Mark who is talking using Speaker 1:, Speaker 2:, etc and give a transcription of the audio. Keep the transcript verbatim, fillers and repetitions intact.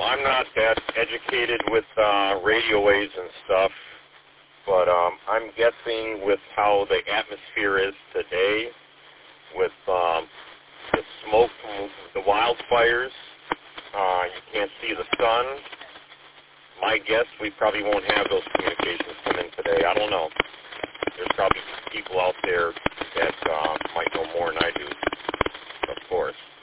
Speaker 1: I'm not that educated with uh, radio waves and stuff, but um, I'm guessing with how the atmosphere is today, with um, the smoke from the wildfires, uh, you can't see the sun. My guess, we probably won't have those communications come in today. I don't know. There's probably people out there that uh, might know more than I do, of course.